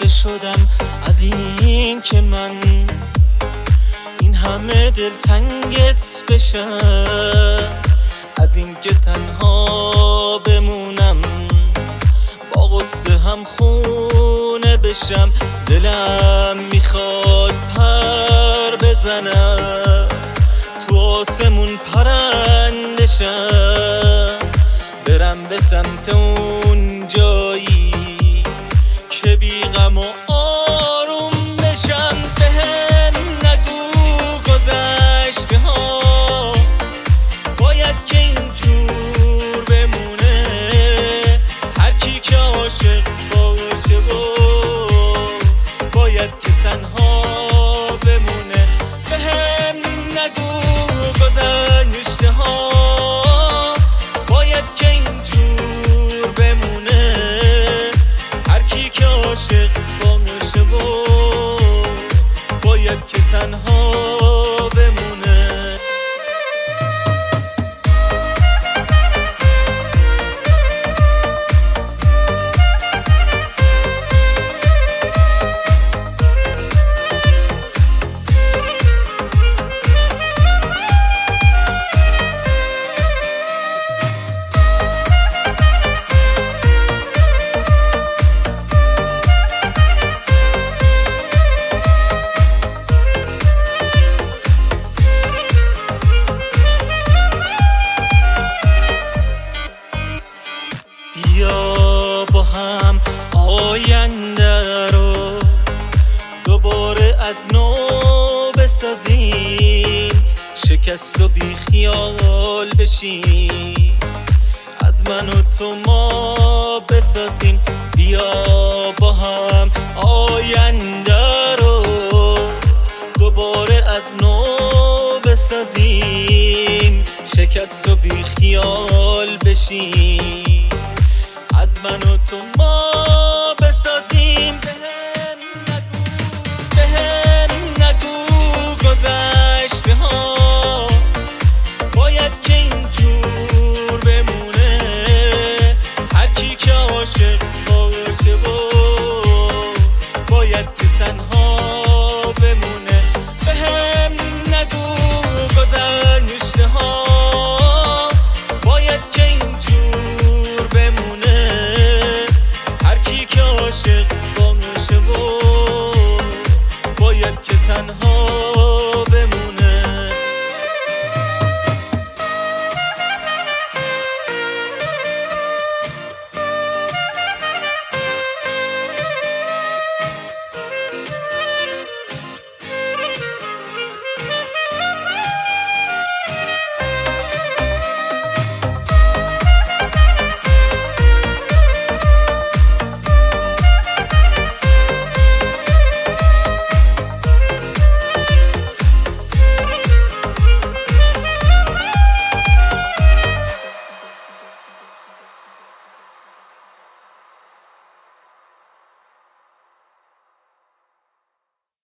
خسته شدم از این که من این همه دلتنگت بشم، از این که تنها بمونم با غصه هم خونه بشم. دلم میخواد پر بزنم تو آسمون پرنده شم، برم به سمت اون جایی که بی غم و آروم بشم. بهم نگو گذشته ها باید که اینجور بمونه، هر کی که عاشق باشه باید که تنها بمونه. بهم نگو گذشته ها باید که اینجور بمونه، هر کی که عاشق باشه باید که تنها بمونه. بیا با هم آینده رو دوباره از نو بسازیم، شکست و بی خیال بشیم، از من و تو ما بسازیم. بیا با هم آینده رو دوباره از نو بسازیم، شکست و بی خیال بشیم، از من و تو ما